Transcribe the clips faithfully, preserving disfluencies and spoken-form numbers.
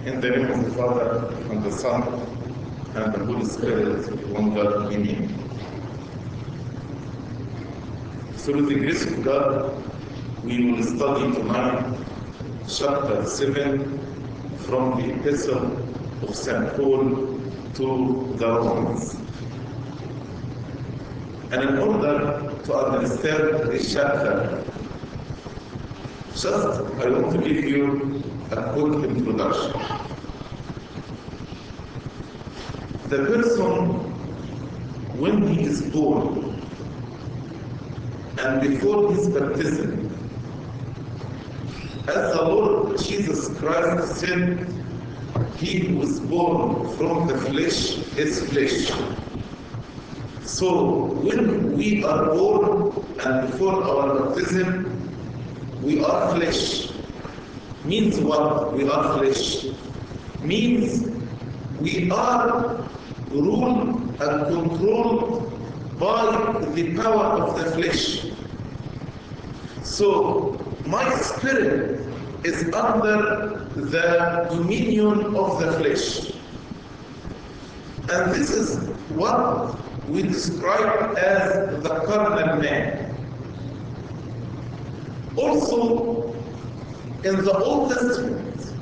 In the name of the Father, and the Son, and the Holy Spirit, one God, Amen. Through the grace of God, we will study tonight chapter seven from the Epistle of Saint Paul to the Romans. And in order to understand this chapter, just I want to give you a quick introduction. The person, when he is born, and before his baptism, as the Lord Jesus Christ said, he who is born from the flesh is flesh. So when we are born and before our baptism, we are flesh. Means what? We are flesh. Means we are ruled and controlled by the power of the flesh. So my spirit is under the dominion of the flesh. And this is what we describe as the carnal man. Also, in the Old Testament,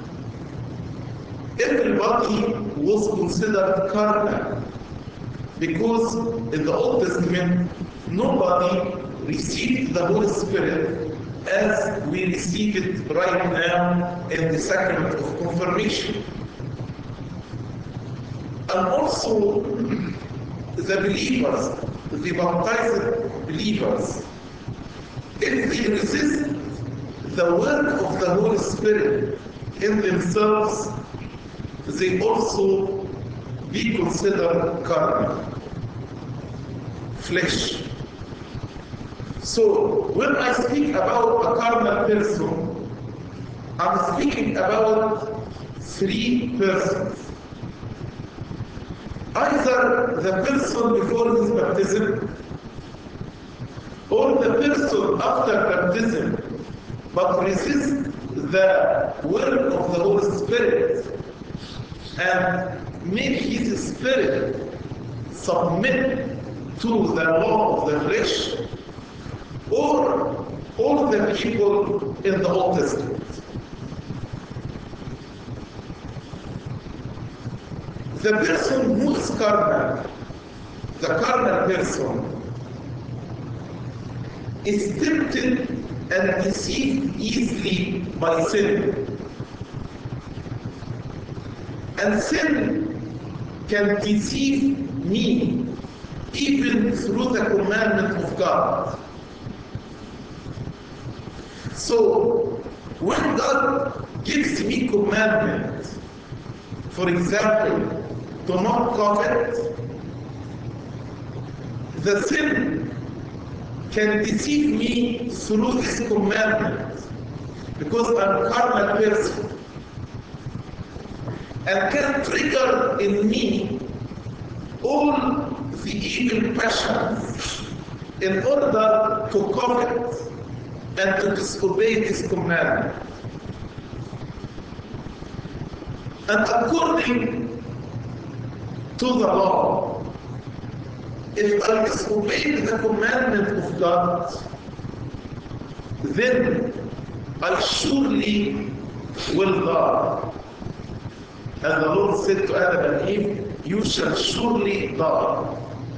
everybody was considered carnal because in the Old Testament, nobody received the Holy Spirit as we receive it right now in the sacrament of confirmation. And also, the believers, the baptized believers, if they resist the work of the Holy Spirit in themselves, they also be considered carnal, flesh. So when I speak about a carnal person, I'm speaking about three persons. Either the person before his baptism, or the person after baptism, but resist the work of the Holy Spirit and make his spirit submit to the law of the flesh, or all the people in the Old Testament. The person who is carnal, the carnal person, is tempted and deceived easily by sin. And sin can deceive me even through the commandment of God. So, when God gives me commandment, for example, to not covet, the sin can deceive me through this commandment because I'm a carnal person and can trigger in me all the evil passions in order to covet and to disobey this commandment. And according to the law, if I disobey the commandment of God, then I surely will die. And the Lord said to Adam and Eve, you shall surely die.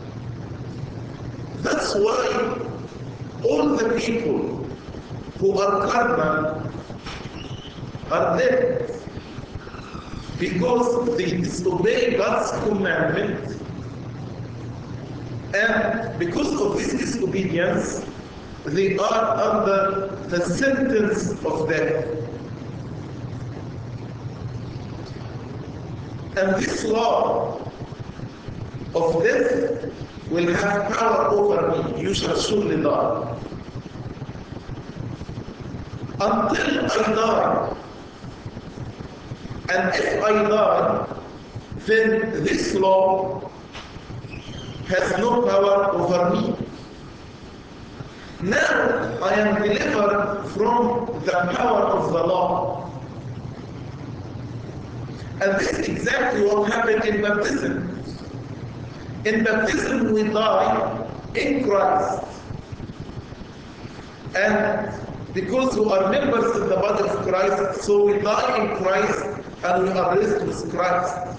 That's why all the people who are carnal are dead, because they disobey God's commandment. And because of this disobedience, they are under the sentence of death. And this law of death will have power over me. You shall surely die. Until I die. And if I die, then this law has no power over me. Now I am delivered from the power of the law. And this is exactly what happened in baptism. In baptism, we die in Christ. And because we are members in the body of Christ, so we die in Christ and we are raised with Christ.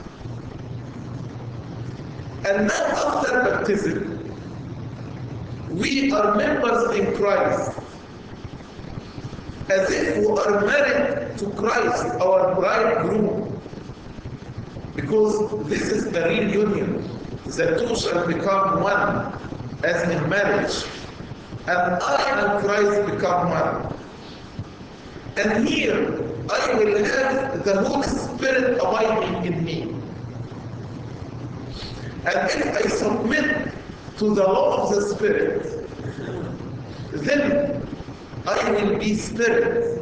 And now after baptism, we are members in Christ, as if we are married to Christ, our bridegroom, because this is the real union. The two shall become one, as in marriage, and I and Christ become one. And here, I will have the Holy Spirit abiding in me. And if I submit to the law of the Spirit, then I will be Spirit.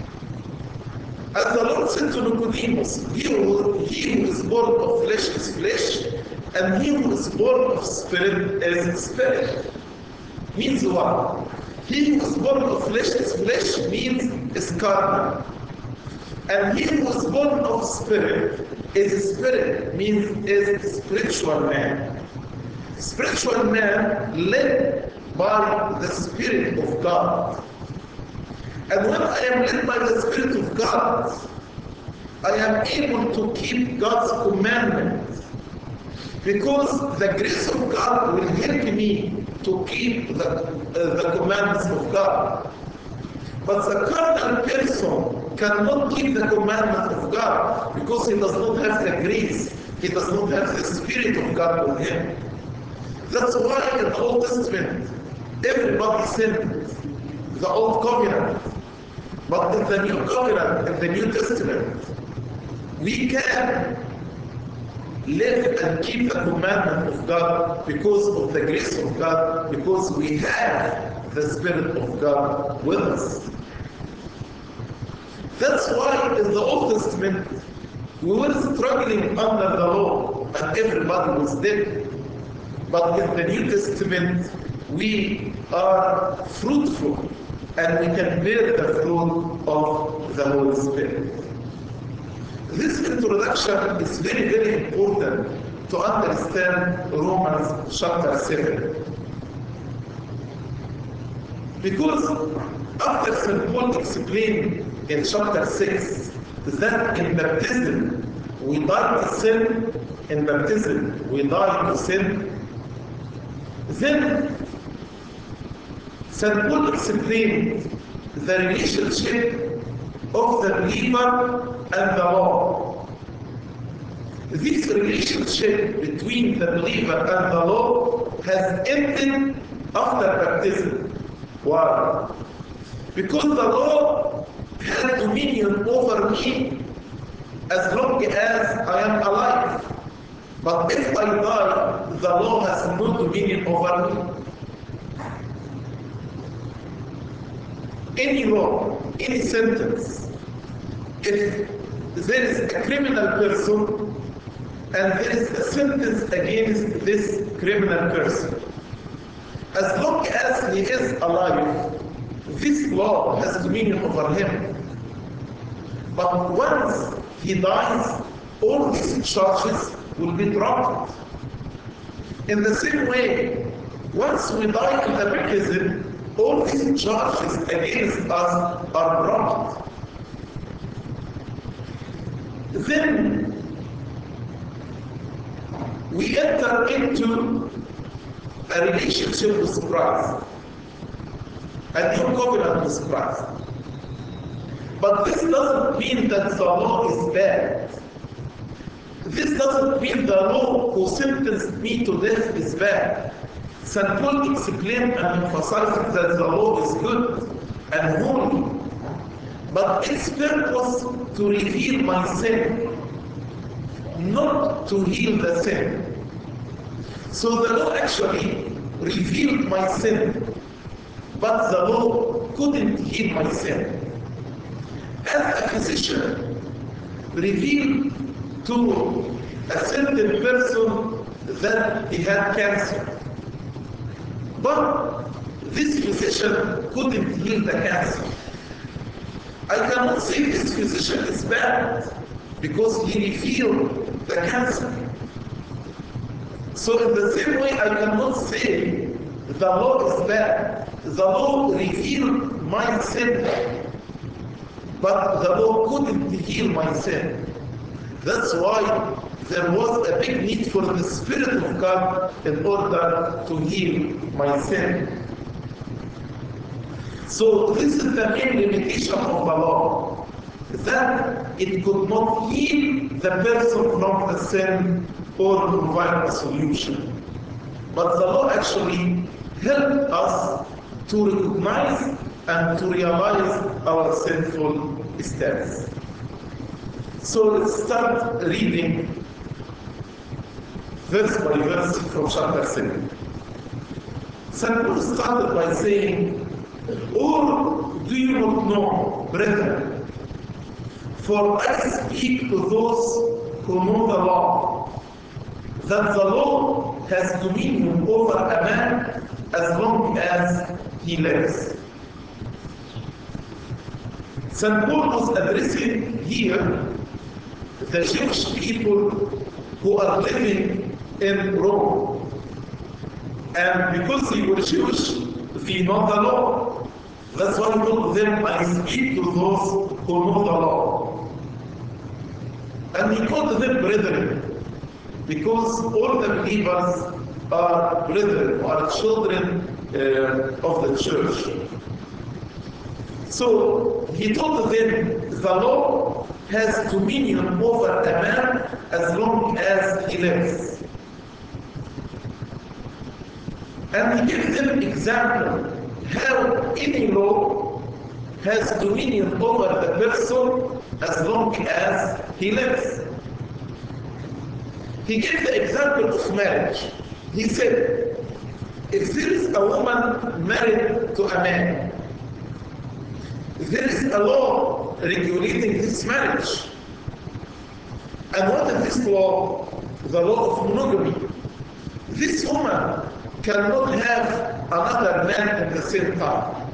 As the Lord said to Nicodemus, he who, he who is born of flesh is flesh, and he who is born of Spirit is Spirit. Means what? He who is born of flesh is flesh means is carnal. And he who is born of Spirit is Spirit, means is spiritual man. Spiritual man led by the Spirit of God. And when I am led by the Spirit of God, I am able to keep God's commandments. Because the grace of God will help me to keep the, uh, the commandments of God. But the carnal person cannot keep the commandments of God because he does not have the grace. He does not have the Spirit of God with him. That's why in the Old Testament, everybody sinned. The Old Covenant. But in the New Covenant, in the New Testament, we can live and keep the commandment of God because of the grace of God, because we have the Spirit of God with us. That's why in the Old Testament, we were struggling under the law and everybody was dead. But in the New Testament, we are fruitful and we can bear the fruit of the Holy Spirit. This introduction is very, very important to understand Romans chapter seven. Because after Saint Paul explained in chapter six that in baptism we die to sin, in baptism we die to sin, then Saint Paul explained the relationship of the believer and the law. This relationship between the believer and the law has ended after baptism. Why? Because the law had dominion over me as long as I am alive. But if I die, the law has no dominion over me. Any law, any sentence, if there is a criminal person and there is a sentence against this criminal person, as long as he is alive, this law has dominion over him. But once he dies, all these charges will be dropped. In the same way, once we die in the baptism, all these charges against us are dropped. Then we enter into a relationship with Christ, a new covenant with Christ. But this doesn't mean that the law is bad. This doesn't mean the law who sentenced me to death is bad. Saint Paul explained and emphasized that the law is good and holy, but its purpose to reveal my sin, not to heal the sin. So the law actually revealed my sin, but the law couldn't heal my sin. As a physician revealed to a certain person that he had cancer, but this physician couldn't heal the cancer. I cannot say this physician is bad. because he revealed the cancer. So in the same way, I cannot say the law is bad. The law revealed my sin, but the law couldn't heal my sin. That's why there was a big need for the Spirit of God in order to heal my sin. So this is the main limitation of the law, that it could not heal the person from the sin or provide a solution. But the law actually helped us to recognize and to realize our sinful status. So let's start reading verse by verse from chapter seven. Saint Paul started by saying, "Or do you not know, brethren, for I speak to those who know the law, that the law has dominion over a man as long as he lives." Saint Paul was addressing here the Jewish people who are living in Rome. And because they were Jewish, they know the law. That's why he told them, "I speak to those who know the law." And he called them brethren, because all the believers are brethren, are children uh, of the church. So he told them the law has dominion over a man as long as he lives. And he gave them an example how any law has dominion over the person as long as he lives. He gave the example of marriage. He said, if there is a woman married to a man, there is a law regulating this marriage. And what is this law? The law of monogamy. This woman cannot have another man at the same time.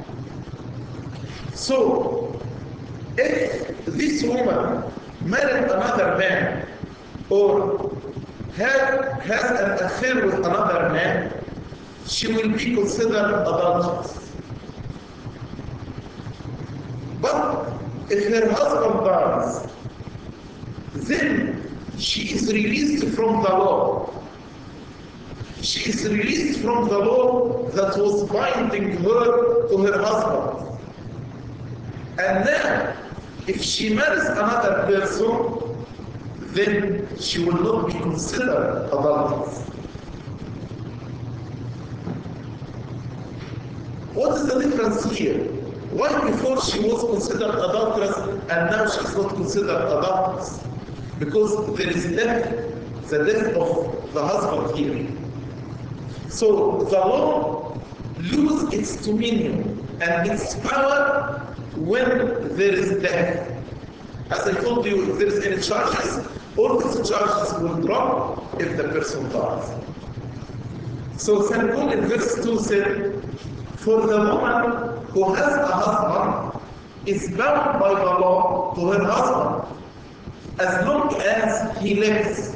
So, if this woman married another man or have, has an affair with another man, she will be considered adulterous. But if her husband dies, then she is released from the law. She is released from the law that was binding her to her husband. And now, if she marries another person, then she will not be considered adulterous. What is the difference here? Why before she was considered adulterous and now she is not considered adulterous? Because there is death, the death of the husband here. So the law loses its dominion and its power when there is death. As I told you, if there is any charges, all these charges will drop if the person dies. So Saint Paul in verse two said, "For the woman who has a husband is bound by the law to her husband as long as he lives.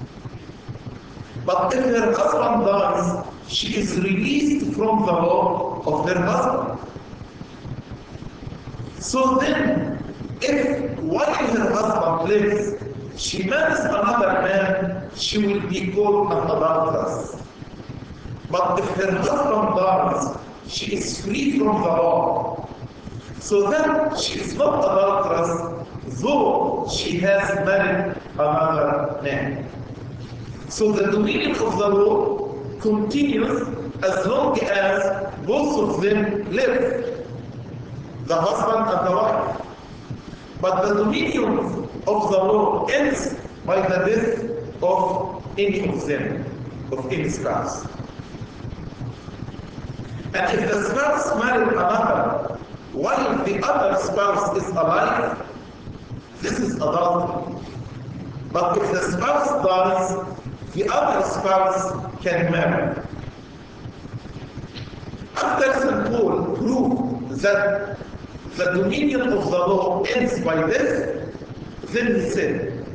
But if her husband dies, she is released from the law of her husband. So then, if while her husband lives, she marries another man, she will be called an adulteress. But if her husband dies, she is free from the law. So then she is not adulteress, though she has married another man." So the dominion of the law continues as long as both of them live, the husband and the wife. But the dominion of the law ends by the death of any of them, of any spouse. And if the spouse married another while the other spouse is alive, this is adultery. But if the spouse dies, the other spouse can marry. After Saint Paul proved that the dominion of the law ends by death, then he said,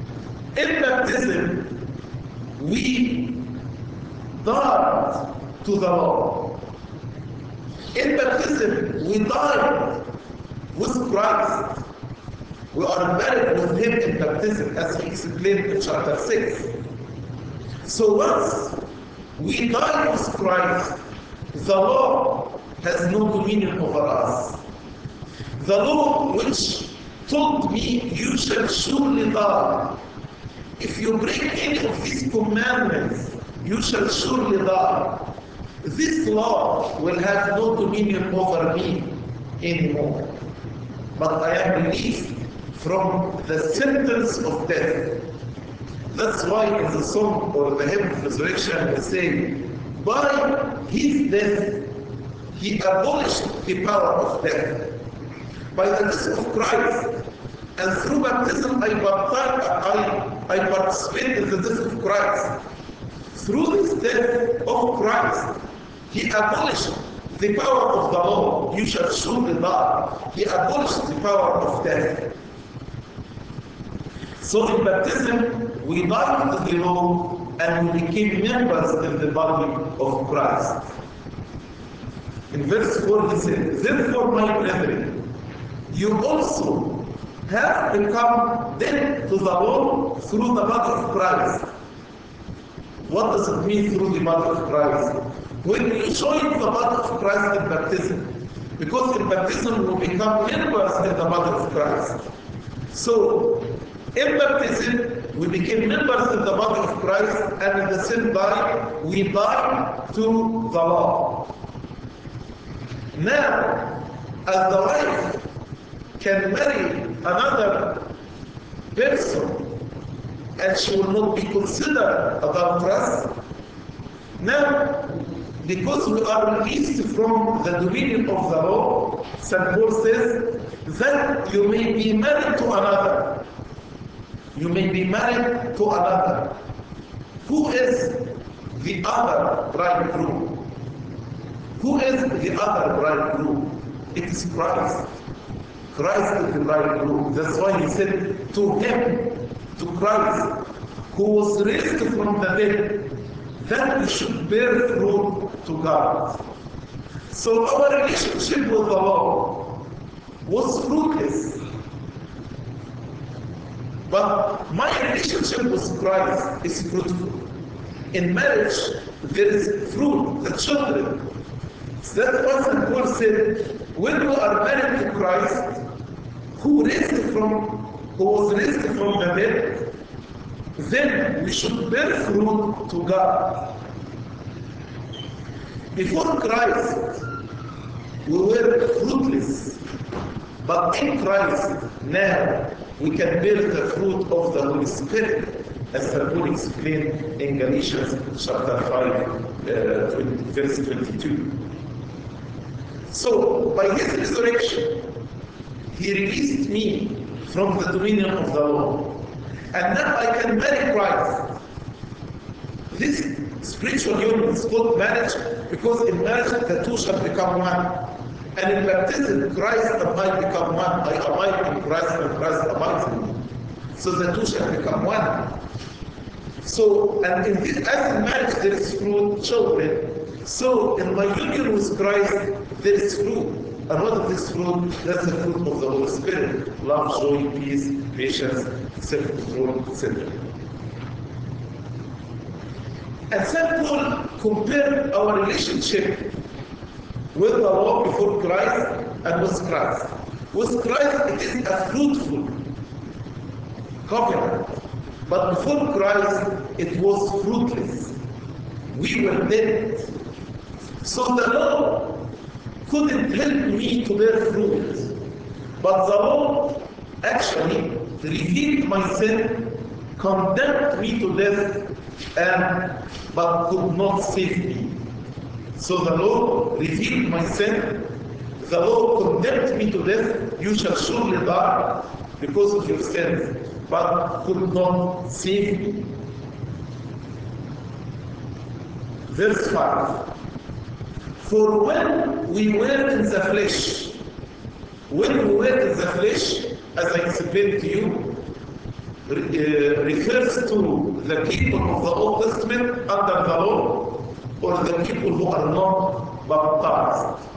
In baptism, we died to the law. In baptism, we died with Christ. We are buried with him in baptism, as he explained in chapter six. So once we die with Christ, the law has no dominion over us. The law which told me, you shall surely die. If you break any of these commandments, you shall surely die. This law will have no dominion over me anymore. But I am released from the sentence of death. That's why in the song or the hymn of resurrection we say, by his death, he abolished the power of death. By the death of Christ, and through baptism I, I, I participate in the death of Christ. Through this death of Christ, he abolished the power of the law. You shall surely die. He abolished the power of death. So in baptism, we died to the law and we became members in the body of Christ. In verse four he said, therefore my brethren, you also have become dead to the law through the body of Christ. What does it mean through the body of Christ? When you join the body of Christ in baptism, because in baptism we become members in the body of Christ. So, in baptism, we became members in the body of Christ, and in the same time, we died to the law. Now, as the wife can marry another person, and she will not be considered adulteress, now, because we are released from the dominion of the law, Saint Paul says that you may be married to another. You may be married to another. Who is the other bridegroom? Who is the other bridegroom? It is Christ. Christ is the bridegroom. That's why he said to him, to Christ, who was raised from the dead, that we should bear fruit to God. So our relationship with the law was fruitless. But my relationship with Christ is fruitful. In marriage, there is fruit, the children. So that's what Saint Paul said, when we are married to Christ, who raised from, who was raised from the dead, then we should bear fruit to God. Before Christ, we were fruitless. But in Christ, now, we can bear the fruit of the Holy Spirit, as Saint Paul explained in Galatians chapter five, uh, twenty, verse twenty-two. So, by his resurrection, he released me from the dominion of the law. And now I can marry Christ. This spiritual union is called marriage because in marriage the two shall become one. And in baptism, Christ and I become one. I abide in Christ and Christ abides in me. So the two shall become one. So, and in this, as in marriage there is fruit, children. So in my union with Christ, there is fruit. And what is this fruit? That's the fruit of the Holy Spirit. Love, joy, peace, patience, self-control, et cetera. And Saint Paul compared our relationship with the law before Christ and with Christ. With Christ, it is a fruitful covenant. But before Christ, it was fruitless. We were dead. So the law couldn't help me to bear fruit. But the law actually revealed my sin, condemned me to death, and but could not save me. So the law revealed my sin, the law condemned me to death, you shall surely die because of your sins, but could not save me. Verse five. For when we were in the flesh, when we were in the flesh, as I explained to you, uh, refers to the people of the Old Testament under the law, or the people who are not baptized.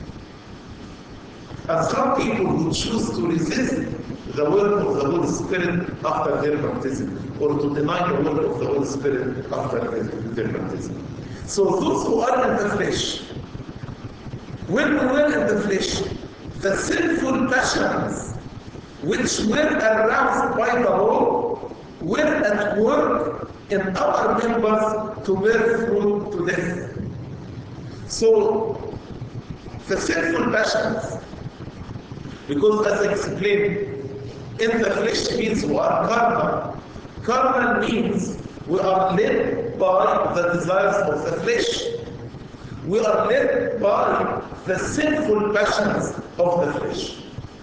And some people who choose to resist the work of the Holy Spirit after their baptism, or to deny the work of the Holy Spirit after their, their baptism. So those who are in the flesh, when we were in the flesh, the sinful passions which were aroused by the law were at work in our members to bear fruit to death. So the sinful passions, because as I explained, in the flesh means we are carnal. Carnal means we are led by the desires of the flesh. We are led by the sinful passions of the flesh.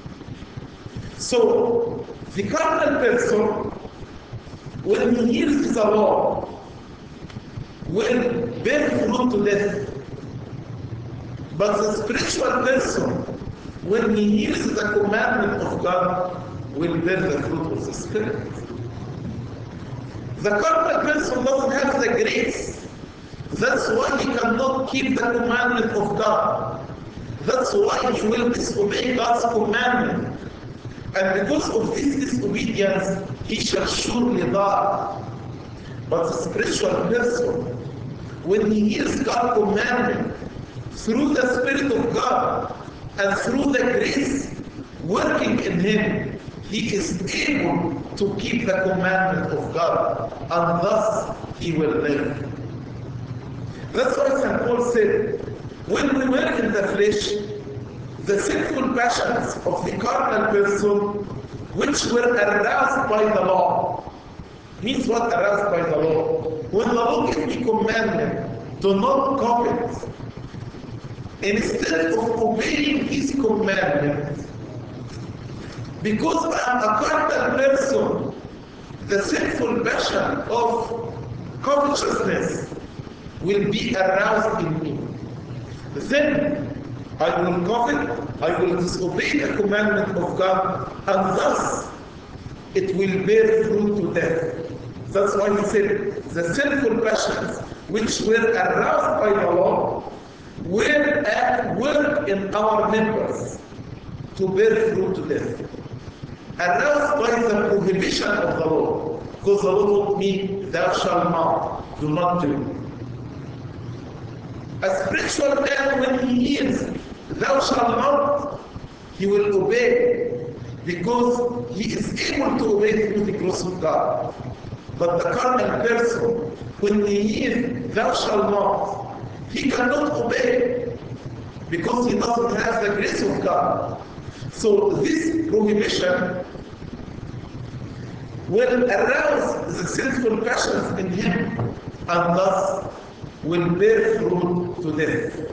So, the carnal person, when he hears the law, will bear fruit to death. But the spiritual person, when he hears the commandment of God, will bear the fruit of the Spirit. The carnal person doesn't have the grace. That's why he cannot keep the commandment of God. That's why he will disobey God's commandment. And because of this disobedience, he shall surely die. But the spiritual person, when he hears God's commandment through the Spirit of God and through the grace working in him, he is able to keep the commandment of God, and thus he will live. That's why Saint Paul said, when we were in the flesh, the sinful passions of the carnal person, which were aroused by the law, means what aroused by the law? When the law gave me commandment to not covet, instead of obeying his commandment, because I am a carnal person, the sinful passion of covetousness will be aroused in me. Then I will covet, I will disobey the commandment of God, and thus it will bear fruit to death. That's why he said, the sinful passions which were aroused by the law were at work in our members to bear fruit to death. Aroused by the prohibition of the law, because the law told me, thou shalt not, do not do. A spiritual man, when he hears, thou shalt not, he will obey, because he is able to obey through the grace of God. But the carnal person, when he hears, thou shalt not, he cannot obey, because he doesn't have the grace of God. So this prohibition will arouse the sinful passions in him, and thus will bear fruit to death.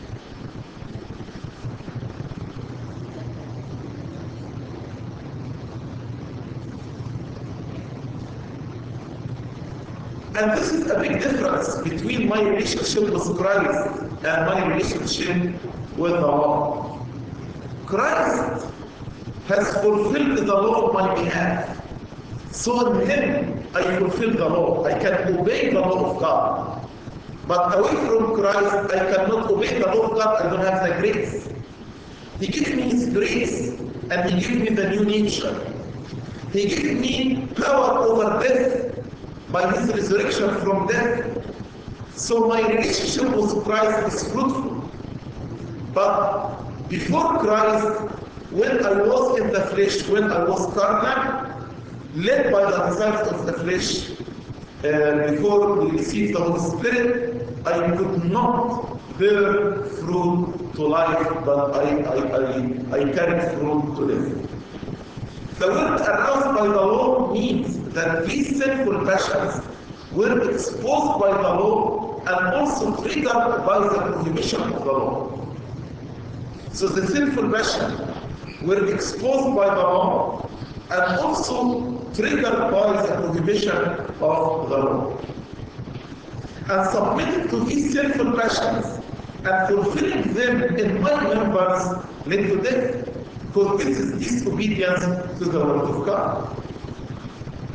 And this is a big difference between my relationship with Christ and my relationship with the law. Christ has fulfilled the law on my behalf. So in him, I fulfill the law. I can obey the law of God. But away from Christ, I cannot obey the law of God. I don't have the grace. He gave me his grace, and he gave me the new nature. He gave me power over death by his resurrection from death. So my relationship with Christ is fruitful. But before Christ, when I was in the flesh, when I was carnal, led by the desires of the flesh, uh, before we received the Holy Spirit, I could not bear fruit to life, but I, I, I, I carried fruit to death. The word aroused by the law means that these sinful passions were exposed by the law and also triggered by the prohibition of the law. So the sinful passions were exposed by the law and also triggered by the prohibition of the law. And submitting to these sinful passions and fulfilling them in my members led to death, because this is disobedience to the word of God.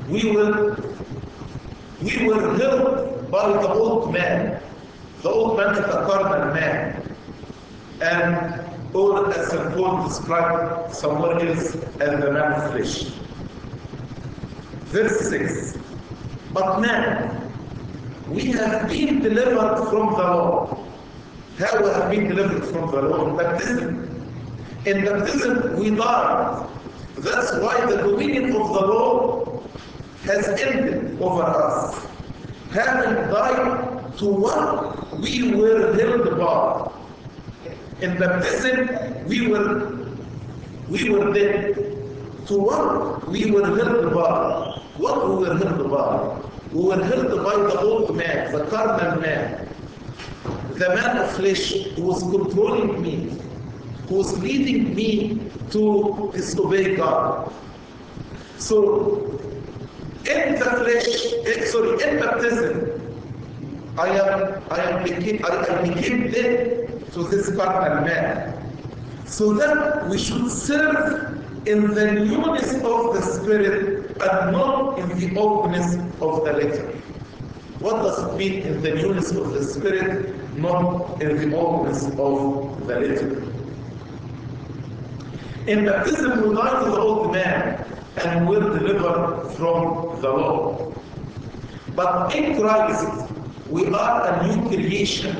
we will we were held by the old man. The old man is the carnal man. And or as Saint Paul described somewhere else as the man of flesh. Verse six. But now we have been delivered from the law. How we have been delivered from the law? In baptism. In baptism we died. That's why the dominion of the law has ended over us. Having died to what we were held by. In baptism we were we were dead to what we were held by. What we were held by? We were held by the old man, the carnal man, the man of flesh who was controlling me, who was leading me to disobey God. So, in the flesh, eh, sorry, in baptism, I am, I am became, I, I became dead to this carnal man. So that we should serve in the newness of the Spirit and not in the oldness of the letter. What does it mean in the newness of the Spirit, not in the oldness of the letter? In baptism we die to the old man and we're delivered from the law. But in Christ we are a new creation.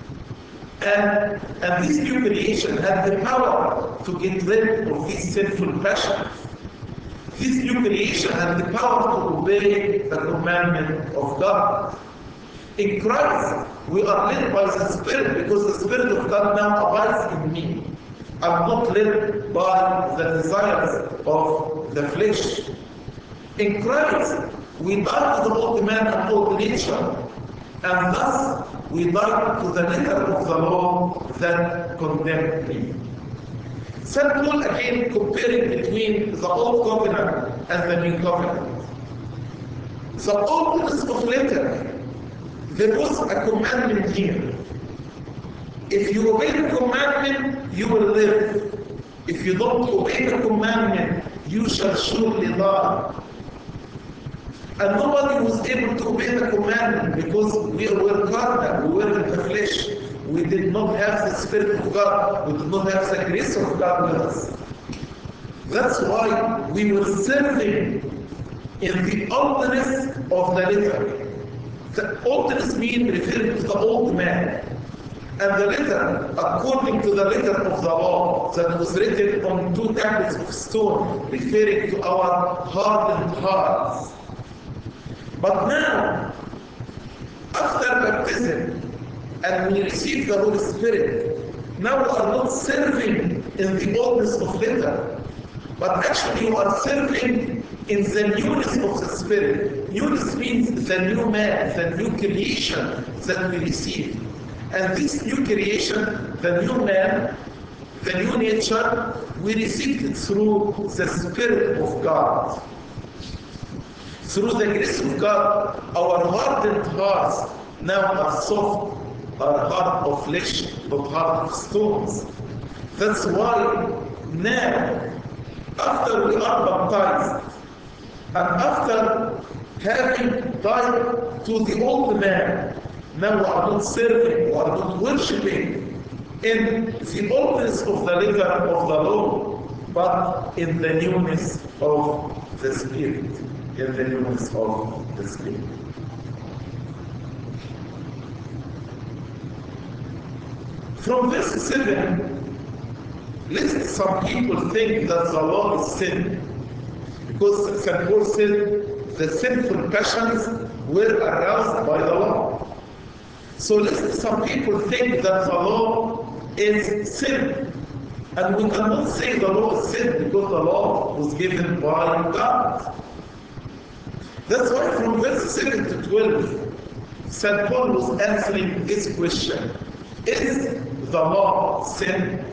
And, and this new creation has the power to get rid of these sinful passions. This new creation has the power to obey the commandment of God. In Christ, we are led by the Spirit because the Spirit of God now abides in me. I'm not led by the desires of the flesh. In Christ, we die to the old man and old nature. And thus, we die to the letter of the law that condemned me. Saint Paul again comparing between the old covenant and the new covenant. The oldness of letter, there was a commandment here. If you obey the commandment, you will live. If you don't obey the commandment, you shall surely die. And nobody was able to obey the commandment because we were carnal, we were in the flesh. We did not have the Spirit of God. We did not have the grace of God with us. That's why we were serving in the oldness of the letter. The oldness means referring to the old man. And the letter, according to the letter of the law that was written on two tablets of stone, referring to our hardened hearts. But now, after baptism, and we receive the Holy Spirit, now we are not serving in the oldness of letter, but actually you are serving in the newness of the Spirit. Newness means the new man, the new creation that we receive. And this new creation, the new man, the new nature, we received it through the Spirit of God. Through the grace of God, our hardened hearts now are soft, are heart of flesh, but heart of stones. That's why now, after we are baptized, and after having died to the old man, now we are not serving, we are not worshipping in the oldness of the letter of the law, but in the newness of the Spirit. In the newness of the Spirit. From verse seven, lest some people think that the law is sin. Because Saint Paul said the sinful passions were aroused by the law. So lest some people think that the law is sin. And we cannot say the law is sin because the law was given by God. That's why from verse seven to twelve, Saint Paul was answering this question. Is the law sin?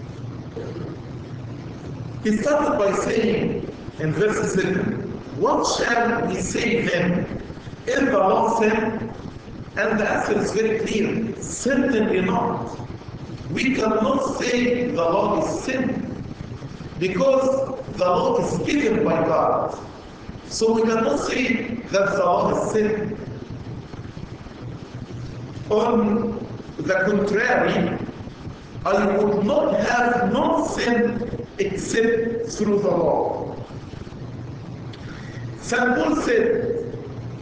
He started by saying in verse seven, what shall we say then? Is the law sin? And the answer is very clear. Certainly not. We cannot say the law is sin because the law is given by God. So we cannot say that the law is sin. On the contrary, I would not have known sin except through the law. Saint Paul said,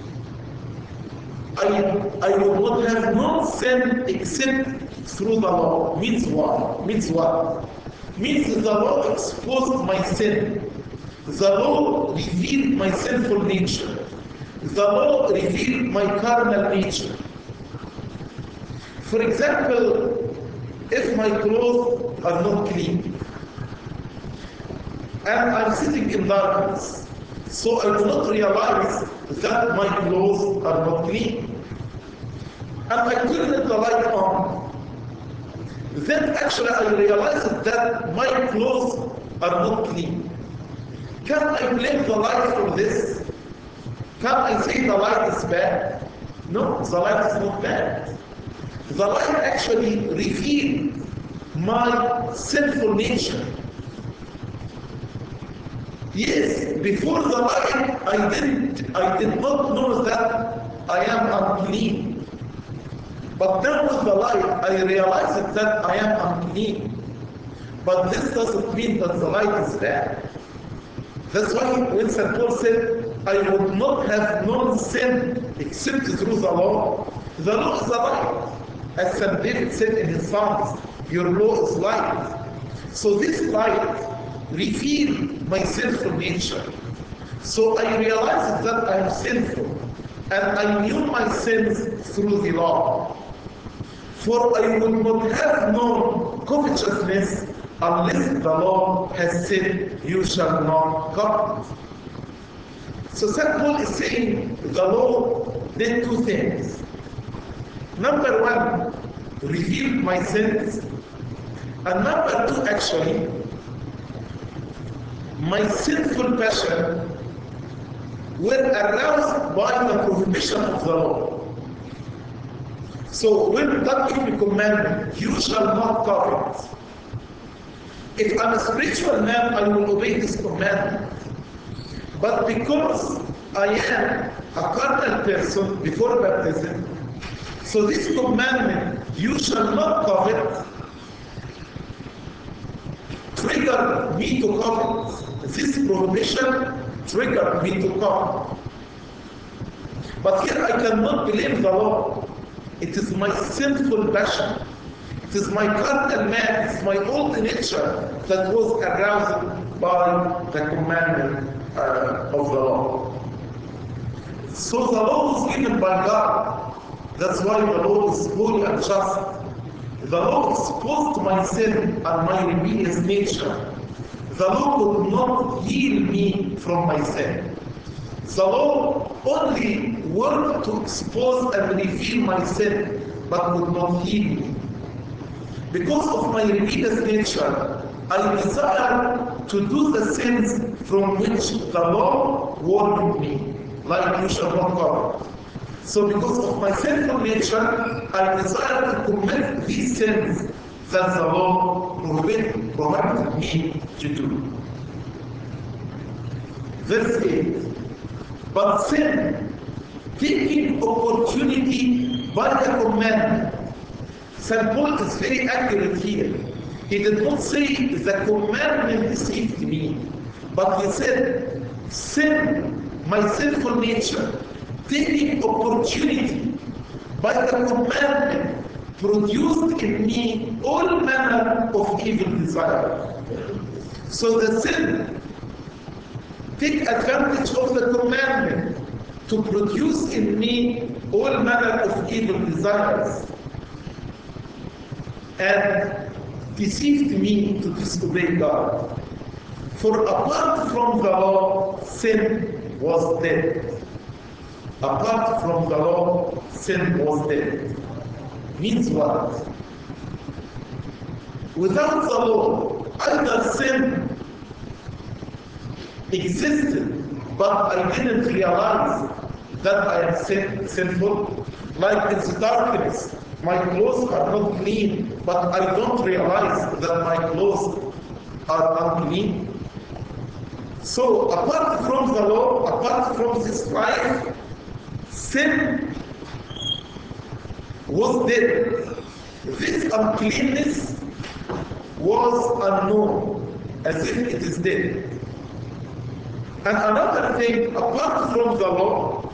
I, I would not have known sin except through the law. Means what? Means what? Means the law exposed my sin. The law revealed my sinful nature. The law revealed my carnal nature. For example, if my clothes are not clean, and I'm sitting in darkness, so I do not realize that my clothes are not clean, and I turn the light on, then actually I realize that my clothes are not clean. Can I blame the light for this? Can I say the light is bad? No, the light is not bad. The light actually revealed my sinful nature. Yes, before the light, I didn't, I did not know that I am unclean. But now with the light, I realized that I am unclean. But this doesn't mean that the light is bad. That's why when Saint Paul said, I would not have known sin except through the law. The law is the light. As Saint David said in his Psalms, your law is light. So this light revealed my sinful nature. So I realized that I am sinful, and I knew my sins through the law. For I would not have known covetousness unless the law has said, you shall not covet. So Saint Paul is saying the law did two things. Number one, revealed my sins. And number two, actually, my sinful passion were aroused by the prohibition of the law. So when God gave me commandment, you shall not covet. If I'm a spiritual man, I will obey this commandment. But because I am a carnal person before baptism, so this commandment, you shall not covet, triggered me to covet. This prohibition triggered me to covet. But here I cannot blame the law. It is my sinful passion. It is my carnal man, it is my old nature that was aroused by the commandment uh, of the law. So the law was given by God. That's why the law is holy and just. The law exposed my sin and my rebellious nature. The law could not heal me from my sin. The law only worked to expose and reveal my sin, but would not heal me. Because of my rebellious nature, I desire to do the sins from which the law warned me, like you shall not covet. So because of my sinful nature, I desire to commit these sins that the law prohibited, prohibited me to do. Verse eight. But sin, taking opportunity by the commandment. Saint Paul is very accurate here. He did not say the commandment deceived me, but he said sin, my sinful nature, taking opportunity by the commandment, produced in me all manner of evil desire. So the sin take advantage of the commandment to produce in me all manner of evil desires and deceived me to disobey God. For apart from the law, sin was dead. Apart from the law, sin was dead. Means what? Without the law, either sin existed, but I didn't realize that I am sin, sinful. Like it's darkness, my clothes are not clean, but I don't realize that my clothes are unclean. So apart from the law, apart apart from this life, sin was dead. This uncleanness was unknown, as if it is dead. And another thing, apart from the law,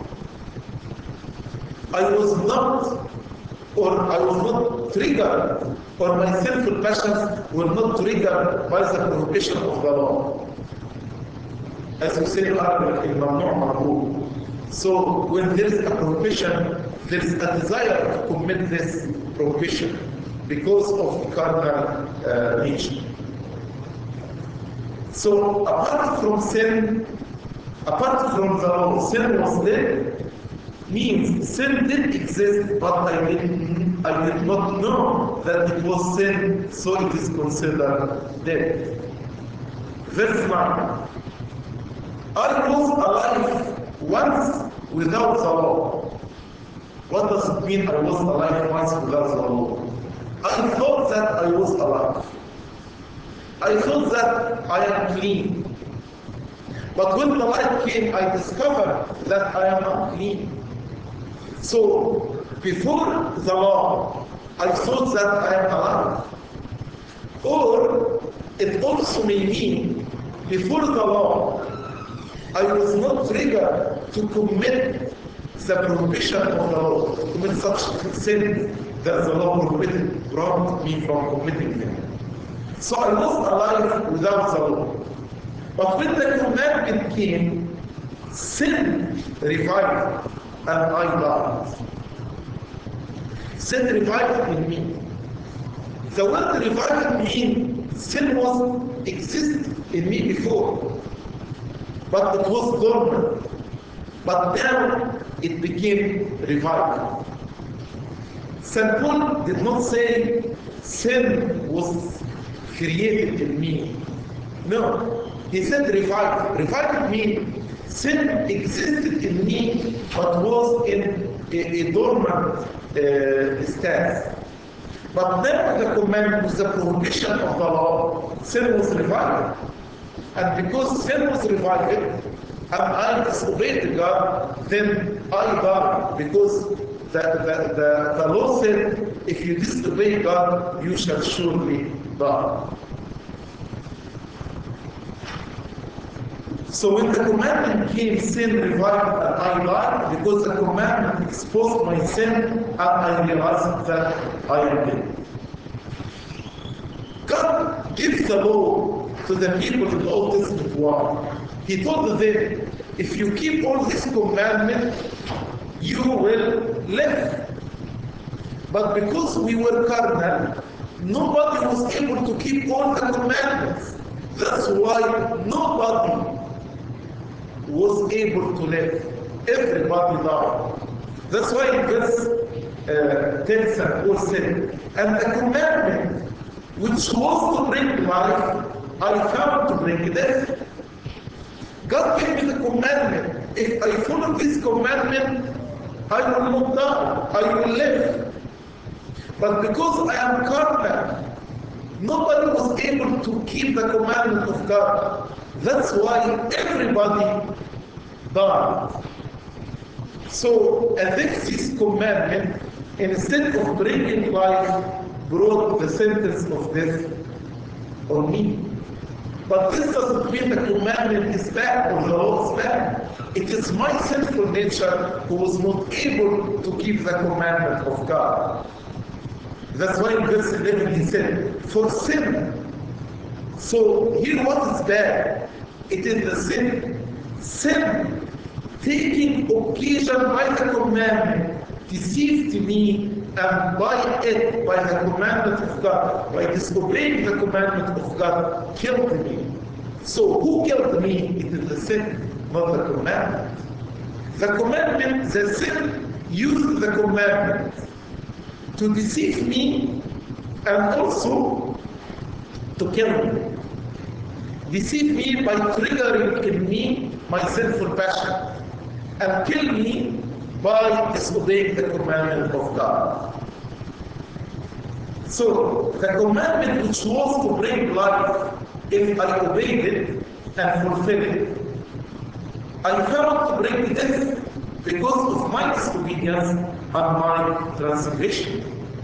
I was not, or I was not triggered, or my sinful passions were not triggered by the prohibition of the law. As we say in Arabic, al-mamnu' ma'ruf. So when there is a prohibition, there is a desire to commit this prohibition because of the carnal uh, nature. So apart from sin, apart from the law, sin was dead, means sin did exist, but I did, I did not know that it was sin, so it is considered dead. Verse nine. I was alive once without the law. What does it mean I was alive once without the law? I thought that I was alive. I thought that I am clean. But when the light came, I discovered that I am unclean. So, before the law, I thought that I am alive. Or, it also may mean, before the law, I was not triggered to commit the prohibition of the law, to commit such sin that the law prohibited, brought me from committing them. So I was alive without the law. But when the commandment came, sin revived and I died. Sin revived in me. The word revived means sin was exist in me before, but it was dormant. But now it became revived. Saint Paul did not say sin was created in me. No, he said revived. Revived means sin existed in me, but was in a, a dormant uh, state. But now the command with the prohibition of the law, sin was revived. And because sin was revived, and I disobeyed God, then I died. Because the, the, the, the law said, if you disobey God, you shall surely die. So when the commandment came, sin revived and I died, because the commandment exposed my sin and I realized that I am dead. God gives the law to the people in the Old Testament world. He told them, if you keep all these commandments, you will live. But because we were carnal, nobody was able to keep all the commandments. That's why nobody was able to live. Everybody died. That's why in verse uh, ten, Saint Paul said, and the commandment which was to bring life, I found to bring death. God gave me the commandment. If I follow this commandment, I will not die. I will live. But because I am carnal, nobody was able to keep the commandment of God. That's why everybody died. So, this commandment, instead of bringing life, brought the sentence of death on me. But this doesn't mean the commandment is bad or the law is bad. It is my sinful nature who was not able to keep the commandment of God. That's why in verse eleven he said, for sin. So here what is bad? It is the sin. Sin, taking occasion by the commandment, deceived me, and by it, by the commandment of God, by disobeying the commandment of God, killed me. So who killed me? It is the sin, not the commandment. The commandment, the sin used the commandment to deceive me and also to kill me. Deceive me by triggering in me my sinful passion, and kill me by disobeying the commandment of God. So, the commandment which was to bring life, if I obeyed it and fulfilled it, I cannot bring death because of my disobedience and my transgression.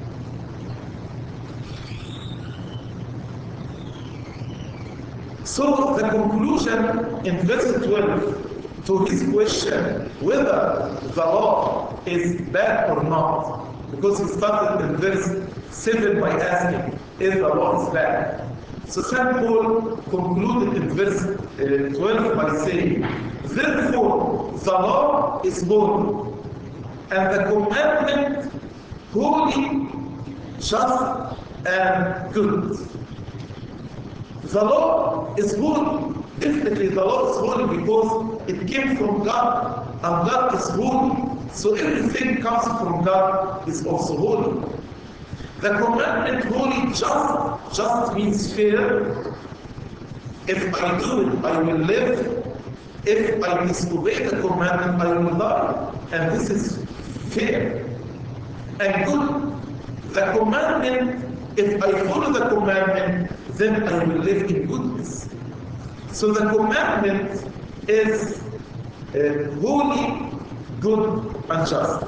So the conclusion in verse twelve to his question whether the law is bad or not, because he started in verse seven by asking, is the law is bad? So Saint Paul concluded in verse uh, twelve by saying, therefore the law is holy, and the commandment holy, just, and good. The law is holy. Definitely the law is holy because it came from God, and God is holy. So everything comes from God is also holy. The commandment holy, just, just means fair. If I do it, I will live. If I disobey the commandment, I will die. And this is fair. And good. The commandment, if I follow the commandment, then I will live in goodness. So the commandment is uh, holy, good, and just.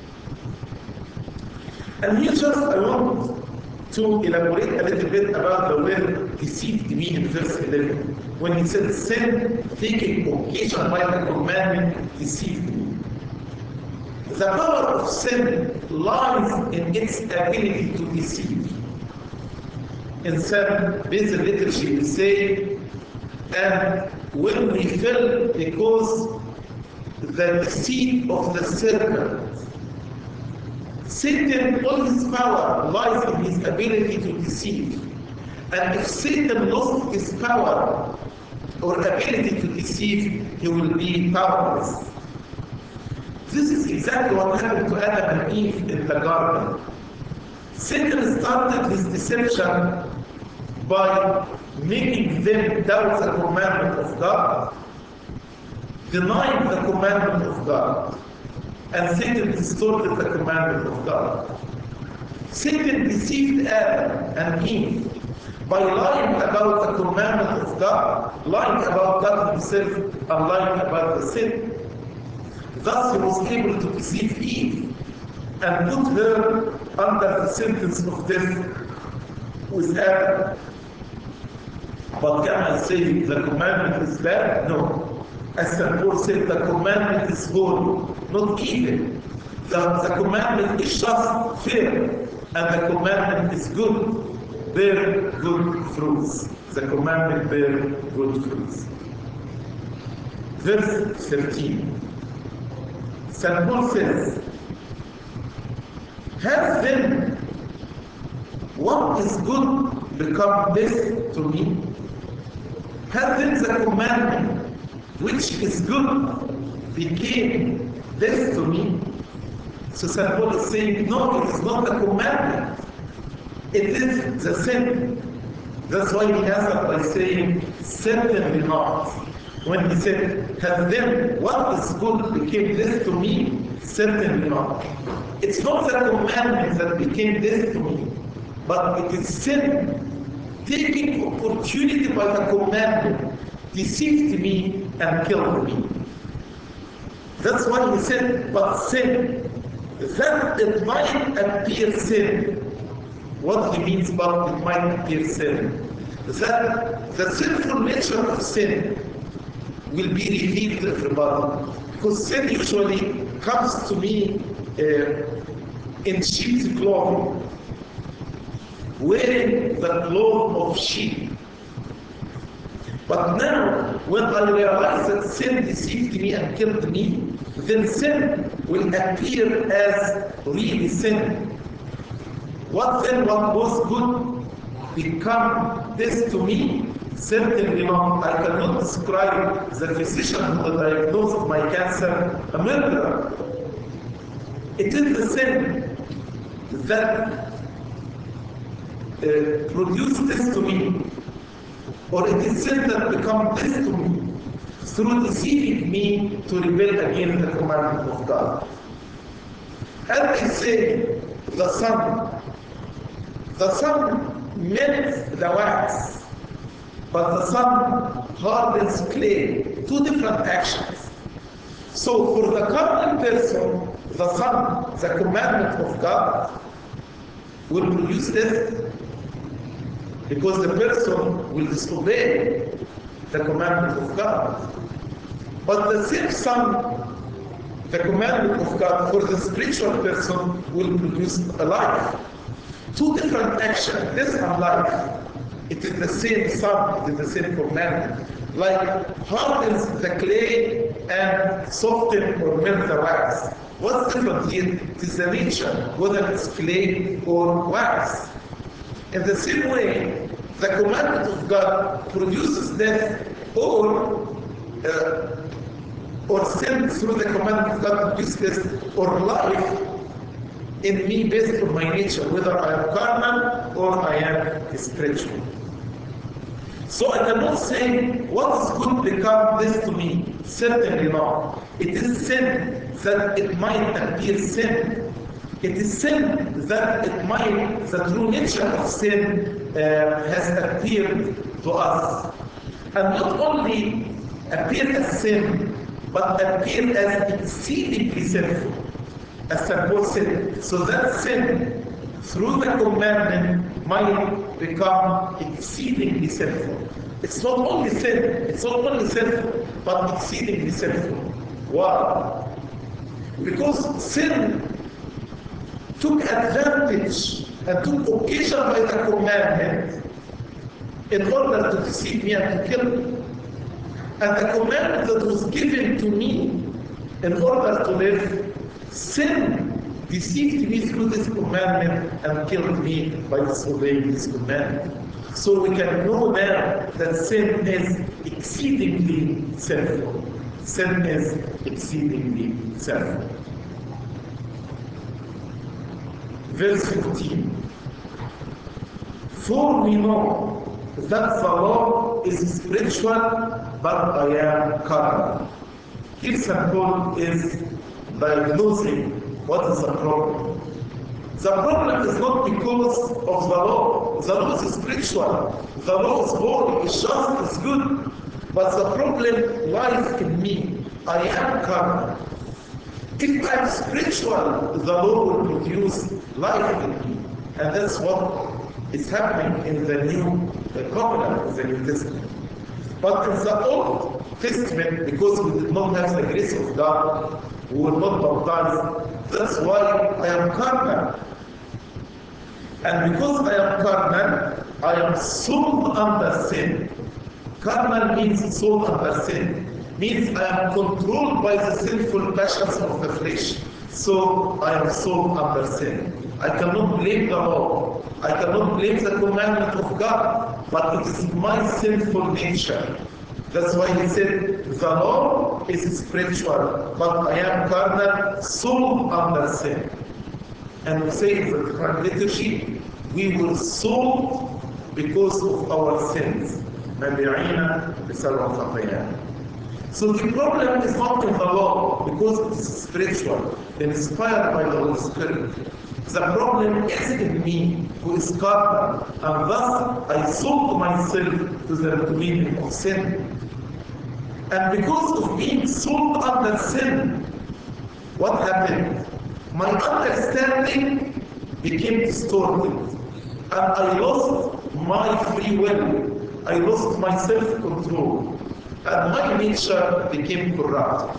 And here just I want to elaborate a little bit about the word deceived me in verse eleven. When he said, sin taking occasion by the commandment deceived me. The power of sin lies in its ability to deceive. In some basic literature, we say, and when we fell because the deceit of the serpent, Satan, all his power lies in his ability to deceive. And if Satan lost his power or ability to deceive, he will be powerless. This is exactly what happened to Adam and Eve in the garden. Satan started his deception by making them doubt the commandment of God, denying the commandment of God, and Satan distorted the commandment of God. Satan deceived Adam and Eve by lying about the commandment of God, lying about God himself, and lying about the sin. Thus he was able to deceive Eve and put her under the sentence of death with Adam. But can I say the commandment is bad? No. As Saint Paul said, the commandment is holy, not evil. The, the commandment is just, fair, and the commandment is good, bear good fruits. The commandment bear good fruits. Verse thirteen. Saint Paul says, has then what is good become death to me? Has then the commandment which is good became death to me? So Saint Paul is saying, no, it is not the commandment. It is the sin. That's why he answered by saying, certainly not. When he said, has then what is good became death to me? Certainly not. It's not the commandment that became death to me, but it is sin taking opportunity by the commandment, deceived me and killed me. That's why he said, but sin, that it might appear sin. What he means by it might appear sin? That the sinful nature of sin will be revealed to everybody. Because sin usually comes to me uh, in sheep's clothing, wearing the cloth of sheep. But now, when I realize that sin deceived me and killed me, then sin will appear as really sin. What then, what was good, become this to me? Certainly not. I cannot describe the physician who diagnosed my cancer a murderer. It is the sin that uh, produced this to me, or it is sin that becomes this to me through deceiving me to rebel against the commandment of God. As I say, the sun, the sun melts the wax, but the sun hardens clay. Two different actions. So for the carnal person, the Son, the commandment of God, will produce death because the person will disobey the commandment of God. But the same Son, the commandment of God for the spiritual person will produce a life. Two different actions, death and life. It is the same Son, it is the same commandment. Like hardens the clay and soften or melt the wax. What's different here? It is the nature, whether it's clay or wax. In the same way, the commandment of God produces death or uh, or sin through the commandment of God produces death or life in me based on my nature, whether I am carnal or I am spiritual. So I cannot say what is good become this to me. Certainly not. It is sin that it might appear sin. It is sin that it might, the true nature of sin uh, has appeared to us. And not only appear as sin, but appear as exceedingly sinful. As Saint Paul said, so that sin through the commandment might become exceedingly sinful. It's not only sin, it's not only sinful, but exceedingly sinful. Why? Because sin took advantage and took occasion by the commandment in order to deceive me and to kill me. And the commandment that was given to me in order to live, sin deceived me through this commandment and killed me by disobeying this commandment. So we can know now that sin is exceedingly sinful. Sin is exceedingly sinful. Verse fifteen. For we know that the law is spiritual, but I am carnal. Here Saint Paul is diagnosing what is the problem. The problem is not because of the law. The law is spiritual. The law is holy, it's just, it's good. But the problem lies in me. I am carnal. If I'm spiritual, the law will produce life in me. And that's what is happening in the New Covenant, in the New Testament. But in the Old Testament, because we did not have the grace of God, we were not baptized. That's why I am carnal. And because I am carnal, I am sold under sin. Carnal means sold under sin. Means I am controlled by the sinful passions of the flesh. So I am sold under sin. I cannot blame the law. I cannot blame the commandment of God. But it is my sinful nature. That's why he said, the law is spiritual, but I am carnal, sold under sin. And we say in the divine liturgy, we were sold because of our sins. So the problem is not in the law, because it is spiritual, inspired by the Holy Spirit. The problem is in me, who is carnal, and thus I sold myself to the dominion of sin. And because of being sold under sin, what happened? My understanding became distorted, and I lost my free will. I lost my self-control, and my nature became corrupt.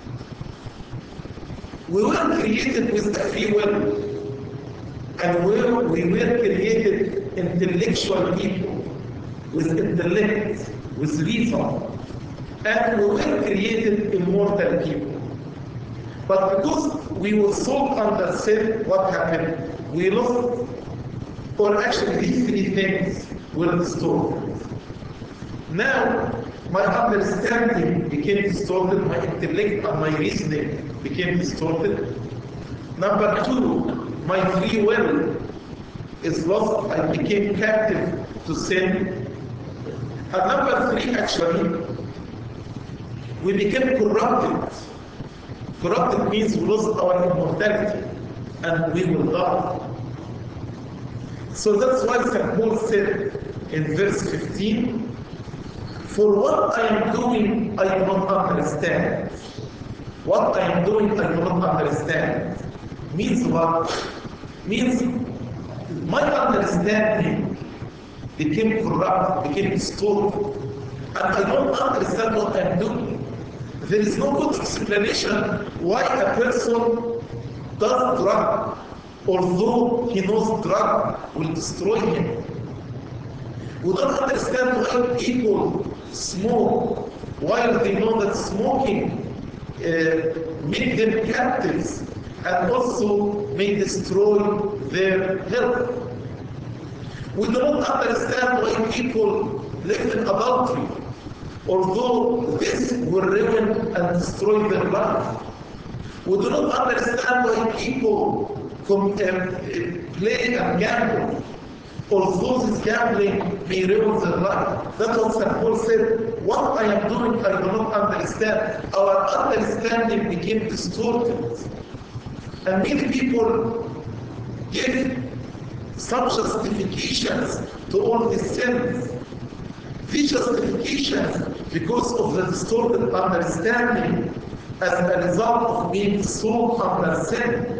We were created with a free will, and we were, we were created intellectual people, with intellect, with reason, and we were created immortal people. But because we were sold under sin, what happened? We lost, or actually these three things were distorted. Now, my understanding became distorted, my intellect and my reasoning became distorted. Number two, my free will is lost. I became captive to sin. And number three, actually, we became corrupted. Corrupted means we lost our immortality and we will die. So that's why Saint Paul said in verse fifteen, for what I am doing, I do not understand. What I am doing, I do not understand. Means what? Means my understanding became corrupt, became distorted, and I don't understand what I'm doing. There is no good explanation why a person does drug, although he knows drug will destroy him. We don't understand why people smoke while they know that smoking uh, make them captives and also may destroy their health. We do not understand why people live in adultery, although this will ruin and destroy their life. We do not understand why people come, um, play and gamble, although this gambling may ruin their life. That's what Saint Paul said. What I am doing, I do not understand. Our understanding became distorted. And many people give some justifications to all these sins. These justifications, because of the distorted understanding as a result of being so under sin.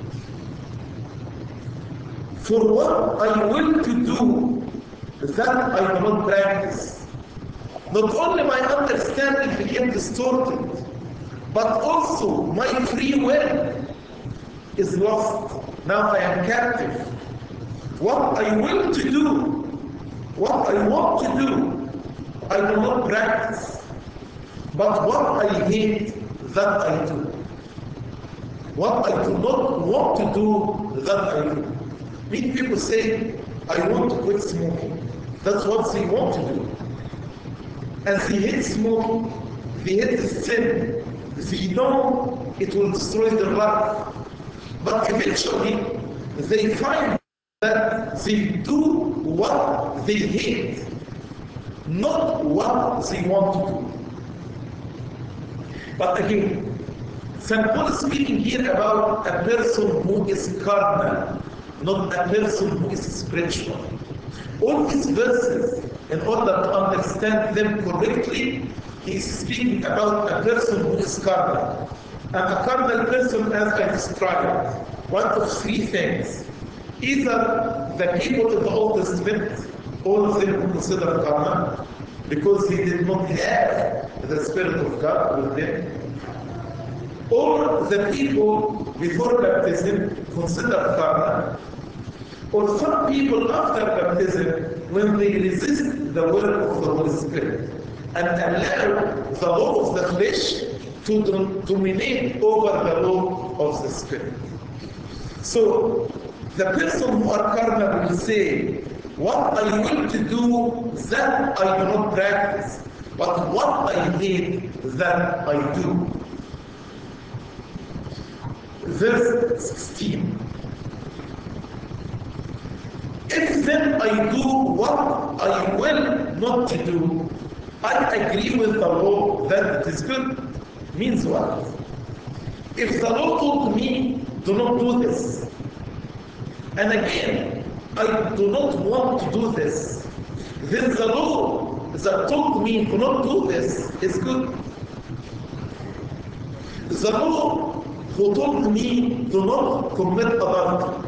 For what I will to do, that I do not practice. Not only my understanding became distorted, but also my free will is lost. Now I am captive. What I will to do, what I want to do, I do not practice. But what I hate, that I do. What I do not want to do, that I do. Many people say, I want to quit smoking. That's what they want to do. And they hate smoking, they hate the sin. They know it will destroy their life. But eventually, they find that they do what they hate, not what they want to do. But again, Saint Paul is speaking here about a person who is carnal, not a person who is spiritual. All these verses, in order to understand them correctly, he is speaking about a person who is carnal. And a carnal person, as I described, one of three things. Either the people in the Old Testament, all of them considered carnal, because they did not have the Spirit of God with them. Or the people before baptism considered carnal. Or some people after baptism, when they resist the work of the Holy Spirit and allow the law of the flesh to dominate over the law of the Spirit. So, the person who are carnal will say, what I want to do, that I do not practice. But what I hate, that I do. Verse sixteen. If then I do what I will not to do, I agree with the law that it is good. Means what? If the law told me, do not do this, and again, I do not want to do this, then the law that told me to not do this is good. The law who told me do not commit adultery,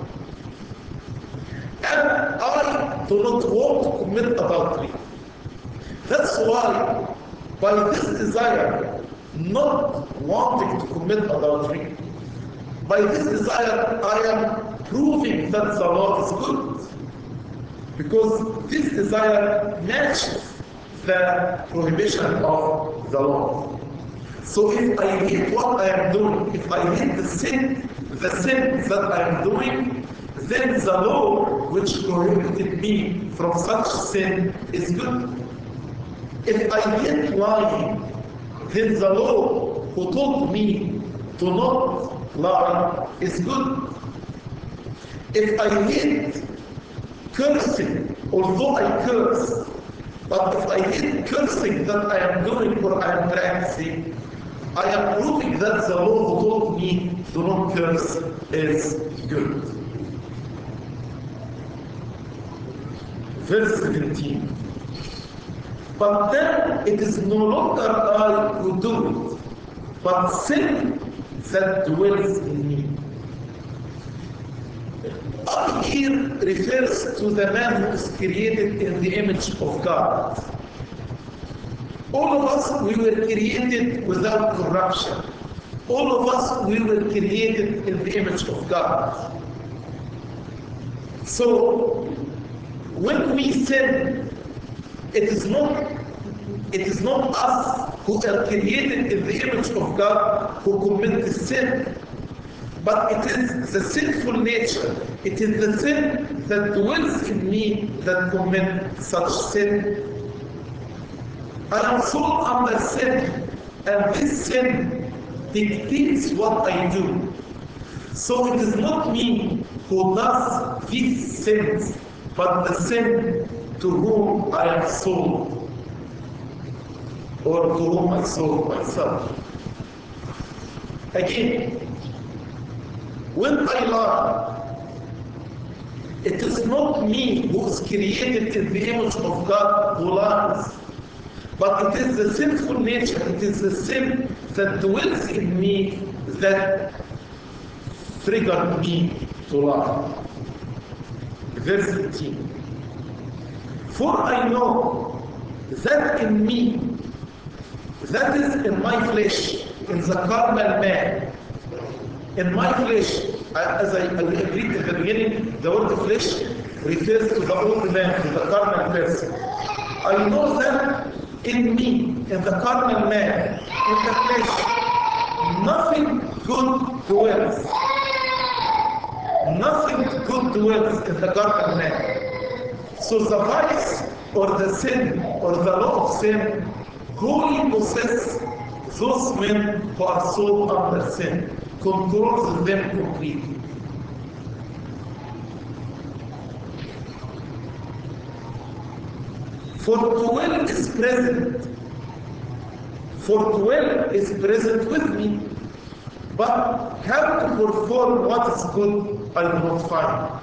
and I do not want to commit adultery. That's why, by this desire, not wanting to commit adultery, by this desire, I am proving that the law is good. Because this desire matches the prohibition of the law. So if I hate what I am doing, if I hate the sin, the sin that I am doing, then the law which prohibited me from such sin is good. If I hate lying, then the law who told me to not lie is good. If I hate cursing, although I curse, but if I hate cursing that I am doing or I am practicing, I am proving that the law who told me do not curse is good. Verse seventeen. But then it is no longer I who do it, but sin that dwells in me. Up here refers to the man who is created in the image of God. All of us, we were created without corruption. All of us, we were created in the image of God. So, when we sin, it is not, it is not us who are created in the image of God who commit the sin, but it is the sinful nature. It is the sin that dwells in me that commits such sin. I am sold under sin, and this sin dictates what I do. So it is not me who does these sins, but the sin to whom I am sold, or to whom I sold myself. Again, when I lie, it is not me who is created in the image of God who lies, but it is the sinful nature, it is the sin that dwells in me that triggered me to lie. Verse eighteen. For I know that in me, that is in my flesh, in the carnal man, in my flesh, as I, I agreed at the beginning, the word flesh refers to the old man, to the carnal person. I know that in me, in the carnal man, in the flesh, nothing good dwells. Nothing good dwells in the carnal man. So the vice or the sin or the law of sin wholly possess those men who are sold under sin, controls them completely. For dwell is present. For dwell is present with me. But how to perform what is good, I do not find.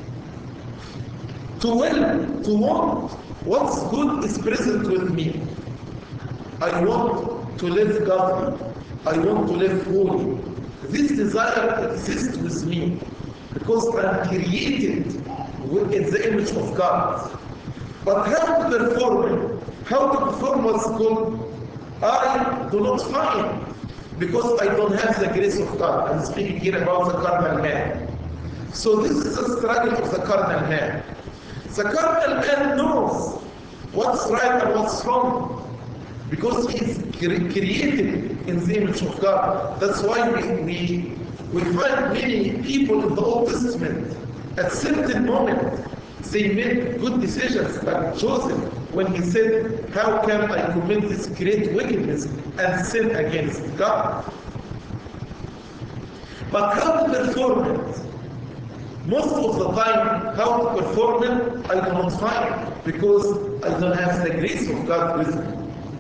To will, to want what's good is present with me. I want to live godly. I want to live holy. This desire exists with me because I'm created in the image of God. But how to perform it? How to perform what's good? I do not find. Because I don't have the grace of God. I'm speaking here about the carnal man. So this is the struggle of the carnal man. The carnal man knows what's right and what's wrong. Because he is created in the image of God. That's why we, we, we find many people in the Old Testament at certain moment they made good decisions like Joseph when he said, how can I commit this great wickedness and sin against God? But how to perform it? Most of the time, how to perform it, I do not find because I don't have the grace of God with me.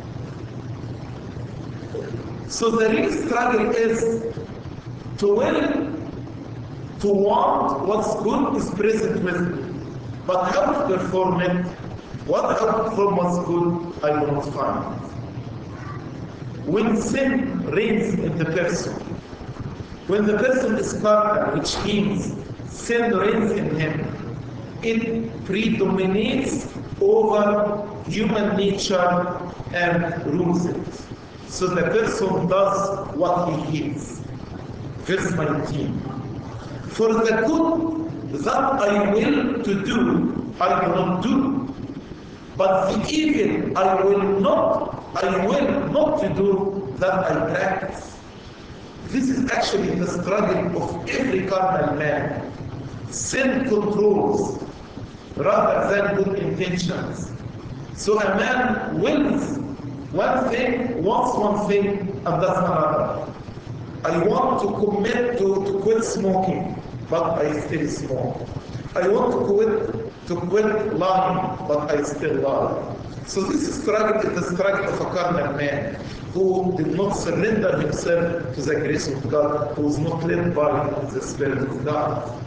So the real struggle is to will, to want what's good is present with me. But how to perform it, what how to perform what's good, I do not find. When sin reigns in the person, when the person is carnal, which means sin reigns in him, it predominates over human nature and rules it. So the person does what he hates. Verse nineteen. For the good that I will to do, I do not do. But the evil I will not, I will not to do, that I practice. This is actually the struggle of every carnal man. Sin controls rather than good intentions. So a man wills one thing, wants one thing, and does another. I want to commit to, to quit smoking, but I still smoke. I want to quit to quit lying, but I still lie. So this struggle is the struggle of a carnal man who did not surrender himself to the grace of God, who was not led by the Spirit of God.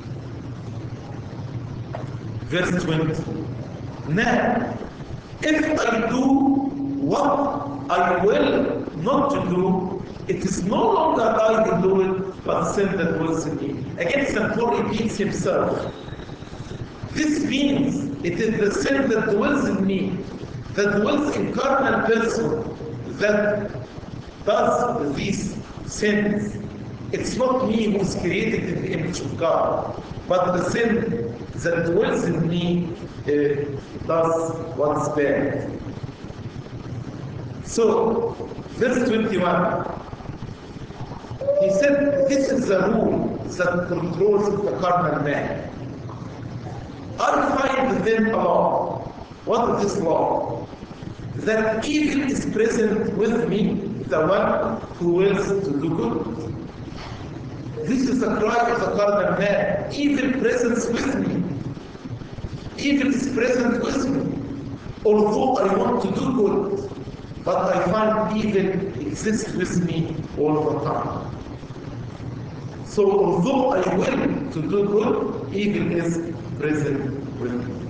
Verse twenty. Now, if I do what I will not to do, It is no longer I that do it, but sin that dwells in me. Again, Saint Paul repeats himself. This means it is the sin that dwells in me, that dwells in carnal person, that does these sins. It's not me who is created in the image of God, but the sin that dwells in me uh, does what's bad. So, verse twenty-one, he said, this is the rule that controls the carnal man. I find then a law. What is this law? That evil is present with me, the one who wills to do good. This is the cry of the carnal man. Evil presence with me. Evil is present with me. Although I want to do good, but I find evil exists with me all the time. So although I will to do good, evil is present with me.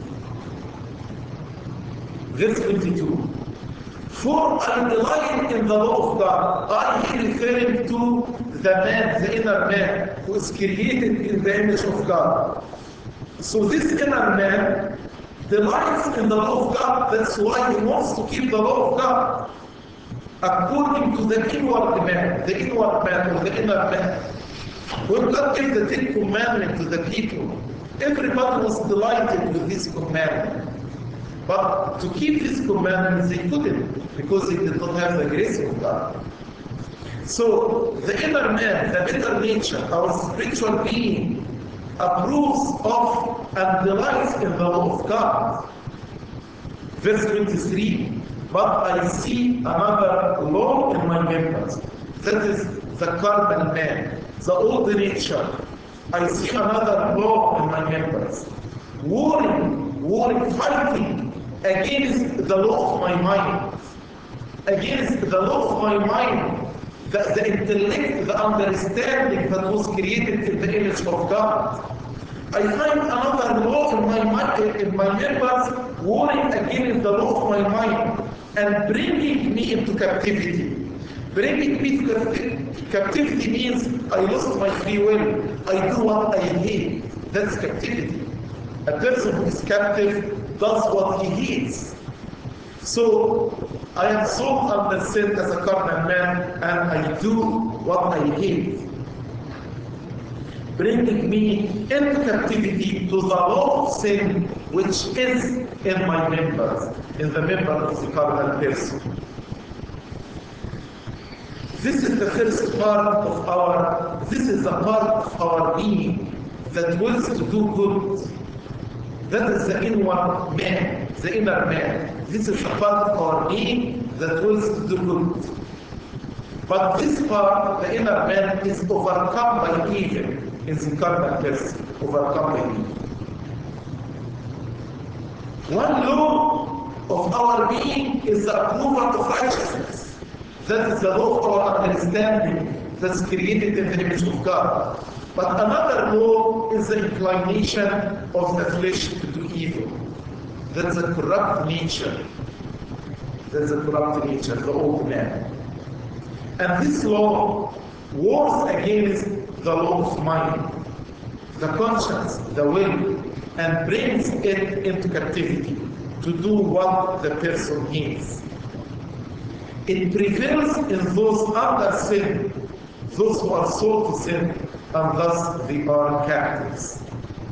Verse twenty-two. For I delight in the law of God. I am referring to the man, the inner man, who is created in the image of God. So this inner man delights in the law of God. That's why he wants to keep the law of God. According to the inward man, the inward man or the inner man. When God gave the Ten Commandments to the people, everybody was delighted with this commandment. But to keep these commandments, they couldn't, because they did not have the grace of God. So the inner man, the better nature, our spiritual being, approves of and delights in the law of God. Verse twenty-three, but I see another law in my members. That is the carnal man, the old nature. I see another law in my members. Warring, warring, fighting against the law of my mind. Against the law of my mind. The, the intellect, the understanding that was created in the image of God. I find another law in my mind, in my members, warring against the law of my mind and bringing me into captivity. Bringing me to captivity. Captivity means I lost my free will. I do what I hate. That's captivity. A person who is captive does what he hates. So I am sold under sin as a carnal man, and I do what I hate, bringing me into captivity to the law of sin which is in my members, in the member of the carnal person. This is the first part of our, this is the part of our being that wills to do good. That is the inward man, the inner man. This is the part of our being that wills to do good. But this part, the inner man, is overcome by evil in the carnal person, overcome by evil. One law of our being is the approval of righteousness. That is the law of our understanding that's created in the image of God. But another law is the inclination of the flesh to do evil. That's a corrupt nature. That's a corrupt nature, the old man. And this law wars against the law of mind, the conscience, the will, and brings it into captivity to do what the person needs. It prevails in those under sin, those who are sold to sin, and thus they are captives.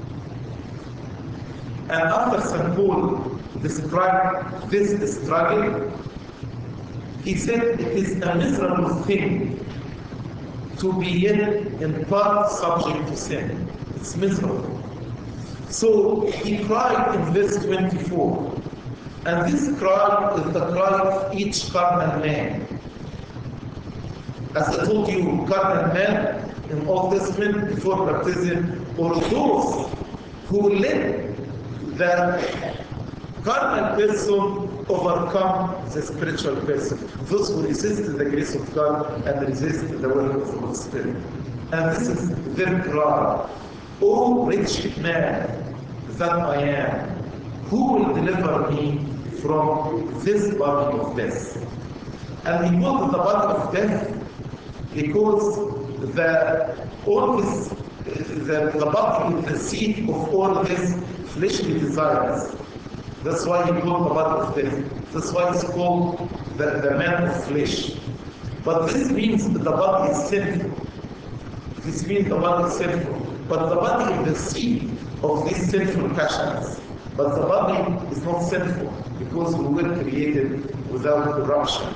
And after Saint Paul described this struggle, he said it is a miserable thing to be yet in part subject to sin. It's miserable. So he cried in verse twenty-four, and this cry is the cry of each carnal man. As I told you, carnal man in Old Testament before baptism, or those who let the carnal person overcome the spiritual person, those who resist the grace of God and resist the work of the Holy Spirit. And this is their cry, O wretched man that I am, who will deliver me from this body of death? And he called the body of death because the all this the, the body is the seat of all these fleshly desires. That's why he called the body of death. That's why it's called the, the man of flesh. But this means that the body is sinful. This means the body is sinful. But the body is the seat of these sinful passions. But the body is not sinful because we were created without corruption.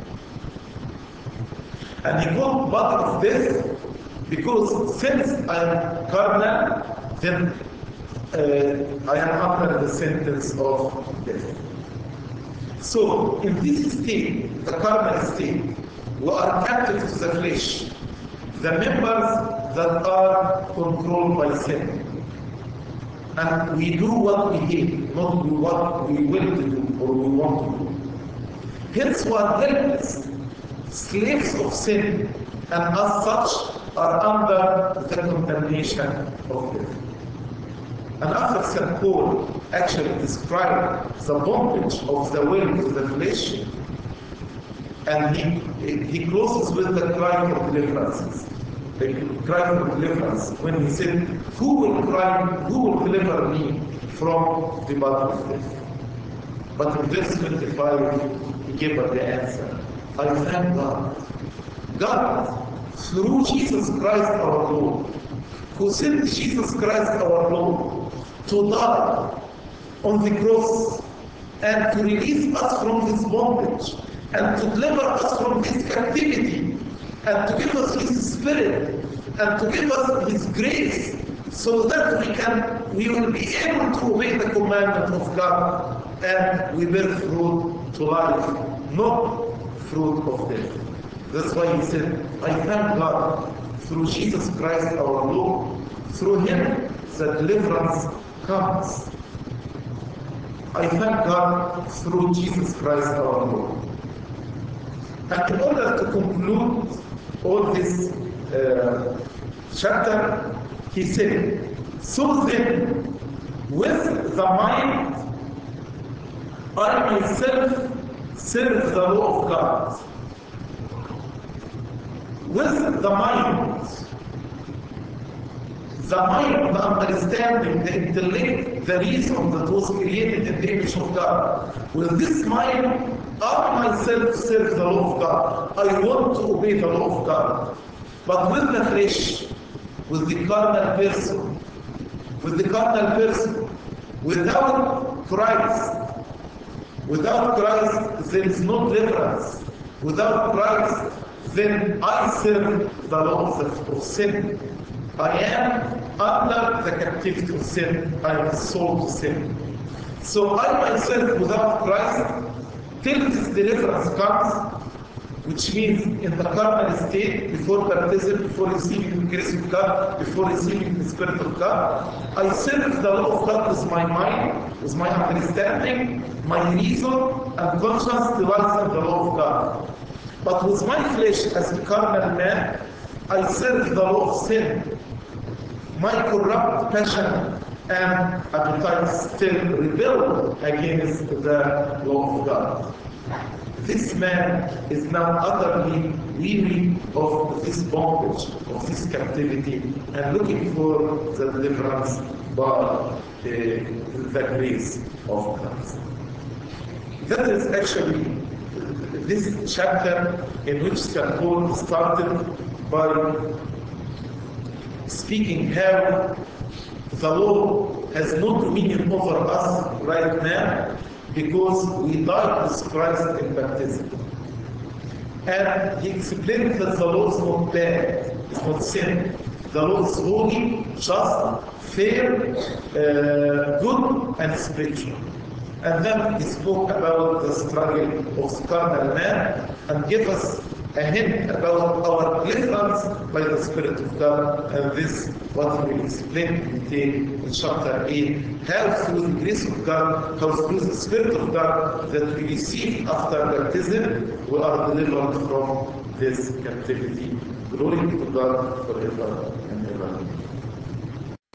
And he called body of death because since I am carnal, then uh, I am under the sentence of death. So in this state, the carnal state, we are captive to the flesh, the members that are controlled by sin. And we do what we hate, not do what we will to do or we want to do. Hence we are helpless, slaves of sin, and as such are under the condemnation of death. And after Saint Paul actually described the bondage of the will to the flesh, and he, he closes with the cry for deliverance. The cry for deliverance when he said, who will cry, who will deliver me from the body of death? But in verse twenty-five, he gave us the answer. I thank God. God, through Jesus Christ our Lord, who sent Jesus Christ our Lord to die on the cross and to release us from this bondage and to deliver us from this captivity and to give us His Spirit and to give us His grace so that we can, we will be able to obey the commandment of God and we bear fruit to life, not fruit of death. That's why he said, I thank God through Jesus Christ our Lord. Through Him, the deliverance comes. I thank God through Jesus Christ our Lord. And in order to conclude all this uh, chapter, he said, so then, with the mind, I myself serve the law of God. With the mind, the mind, the understanding, the intellect, the reason that was created in the image of God. With this mind, I myself serve the law of God. I want to obey the law of God. But with the flesh, with the carnal person, with the carnal person, without Christ, without Christ, there is no deliverance. Without Christ, then I serve the law of, of sin. I am under the captivity of sin. I am sold to sin. So I myself, without Christ, till this deliverance comes, which means in the carnal state, before baptism, before receiving the grace of God, before receiving the Spirit of God, I serve the law of God with my mind, with my understanding, my reason, and conscience delights in the law of God. But with my flesh as a carnal man, I serve the law of sin. My corrupt passion and appetite still rebel against the law of God. This man is now utterly weary of this bondage, of this captivity, and looking for the deliverance by uh, the grace of Christ. That is actually this chapter in which Saint Paul started by speaking how the law has no dominion over us right now because we died with Christ in baptism. And he explained that the law is not bad, it's not sin. The law is holy, just, fair, uh, good, and spiritual. And then he spoke about the struggle of the carnal man and gave us a hint about our deliverance by the Spirit of God. And this what we explain in detail in chapter eight, how through the grace of God, how through the Spirit of God that we receive after baptism, we are delivered from this captivity. Glory to God forever and ever.